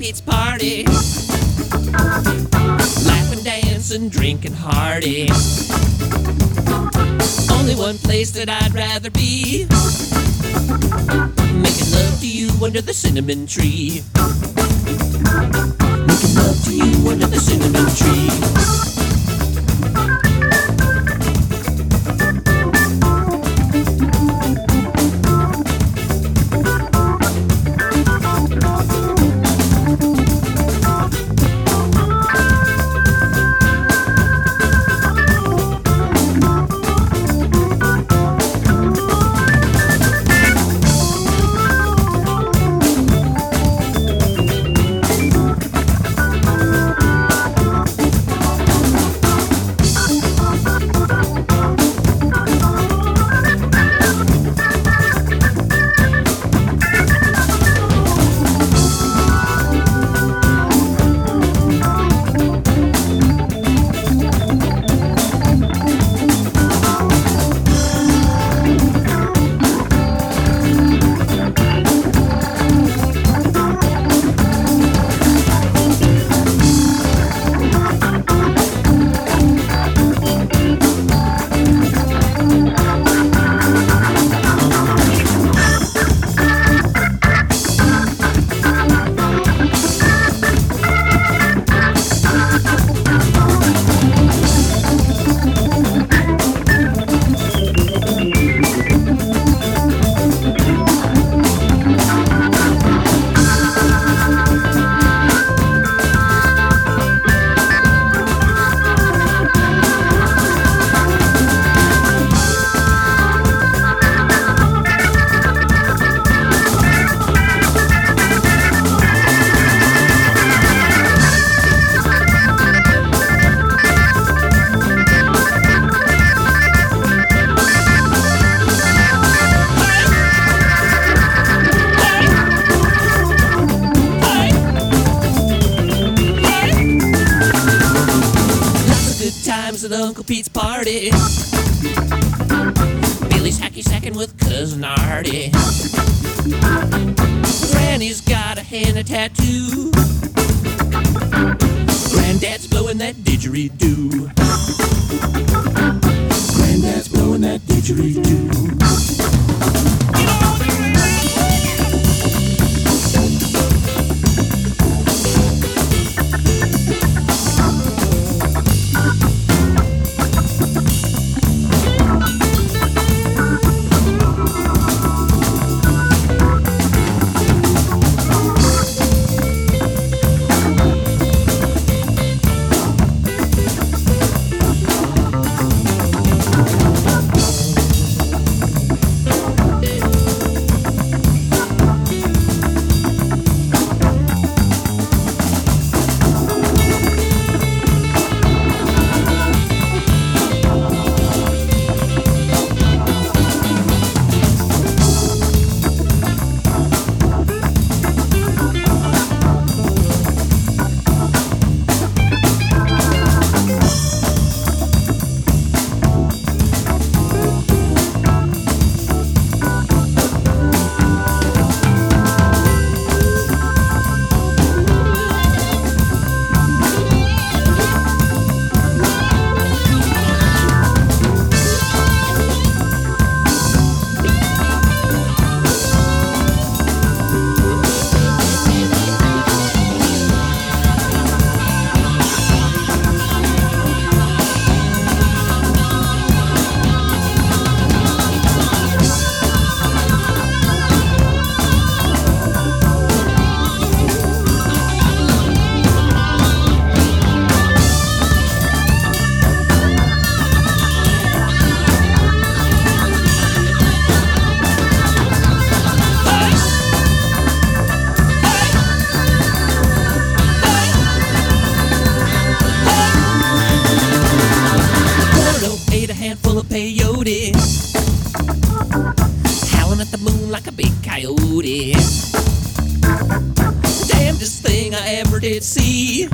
Pete's party. Laughing, dancing, drinking hearty. Only one place that I'd rather be, making love to you under the cinnamon tree. Making love to you under the cinnamon tree. At Uncle Pete's party. Billy's hacky sacking with Cousin Artie. Granny's got a henna tattoo. Granddad's blowing that didgeridoo. Granddad's blowing that didgeridoo. peyote, howling at the moon like a big coyote. Damnedest thing I ever did see.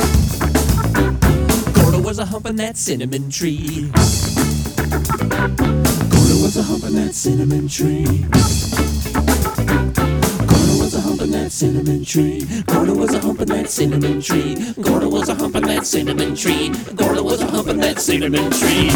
Gordo was a humping that cinnamon tree. Gordo was a humping that cinnamon tree. Gordo was a humping that that cinnamon tree. Gordo was a humping that cinnamon tree. Gordo was a humping that cinnamon tree. Gordo was a humping that cinnamon tree.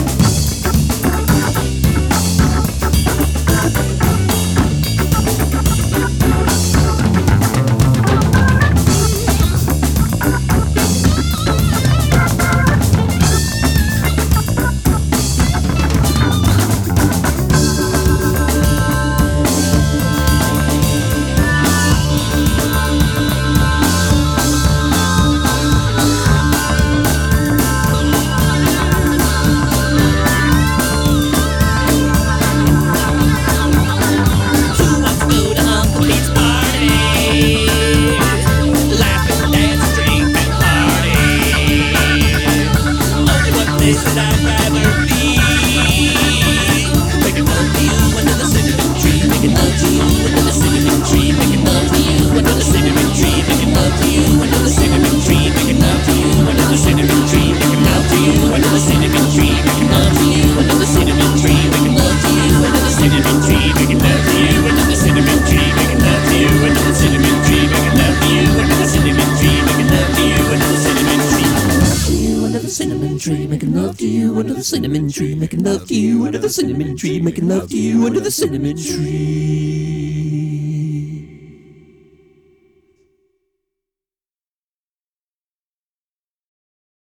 That I'd rather be making love to you under the cinnamon tree, making love to you under the cinnamon tree, making love to you under the cinnamon tree, making love to you under the cinnamon tree, making love to you under the cinnamon tree, making love to you under the cinnamon tree, making love to you under the cinnamon tree, making love to you under the cinnamon tree, making love to you under the cinnamon tree, making love to you under the cinnamon tree, making love to you under the cinnamon tree, making love to you under the cinnamon tree. Under the cinnamon tree, making love to you under the cinnamon tree, making love to you under the cinnamon tree, making love to you under the cinnamon tree.